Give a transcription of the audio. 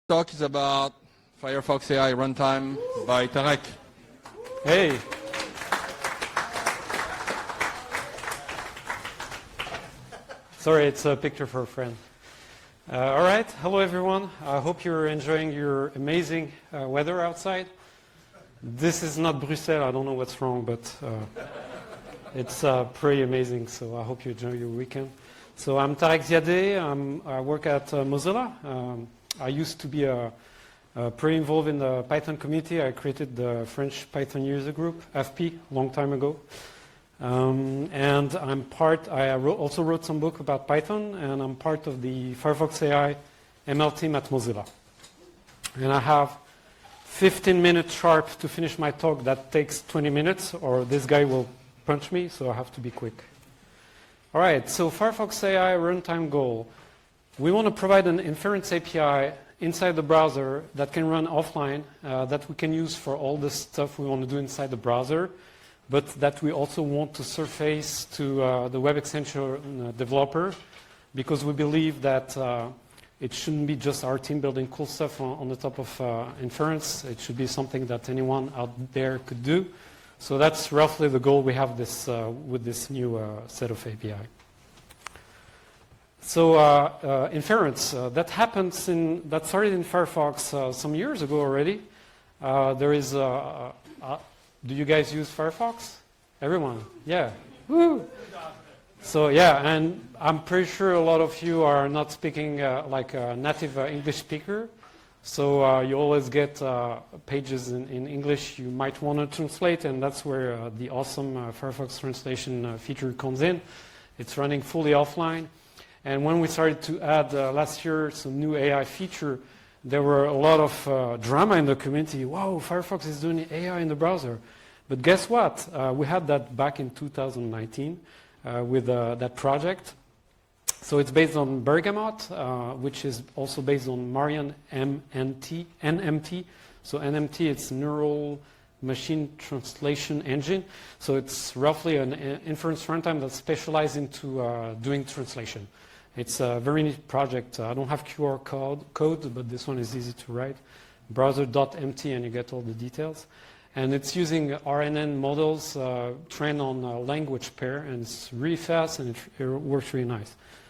Talk is about Firefox AI Runtime by Tarek. Hey. Sorry, it's a picture for a friend. All right, hello everyone. I hope you're enjoying your amazing weather outside. This is not Brussels, I don't know what's wrong, but it's pretty amazing, so I hope you enjoy your weekend. So I'm Tarek Ziadeh, I work at Mozilla. I used to be pretty involved in the Python community. I created the French Python user group, FP, a long time ago. And I also wrote some book about Python, and I'm part of the Firefox AI ML team at Mozilla. And I have 15 minutes sharp to finish my talk. That takes 20 minutes, or this guy will punch me, so I have to be quick. All right, so Firefox AI runtime goal. We want to provide an inference API inside the browser that can run offline, that we can use for all the stuff we want to do inside the browser, but that we also want to surface to the web extension developer, because we believe that it shouldn't be just our team building cool stuff on the top of inference. It should be something that anyone out there could do. So that's roughly the goal we have with this new set of API. So inference, that started in Firefox some years ago already. Do you guys use Firefox? Everyone? Yeah. Woo! So yeah, and I'm pretty sure a lot of you are not speaking like a native English speaker. So you always get pages in English you might want to translate, and that's where the awesome Firefox translation feature comes in. It's running fully offline. And when we started to add last year some new AI feature, there were a lot of drama in the community. Wow, Firefox is doing AI in the browser. But guess what? We had that back in 2019 with that project. So it's based on Bergamot, which is also based on Marian NMT. So NMT, it's Neural Machine Translation Engine. So it's roughly an inference runtime that's specialized into doing translation. It's a very neat project. I don't have QR code, but this one is easy to write. Browser.mt, and you get all the details. And it's using RNN models trained on a language pair, and it's really fast, and it works really nice.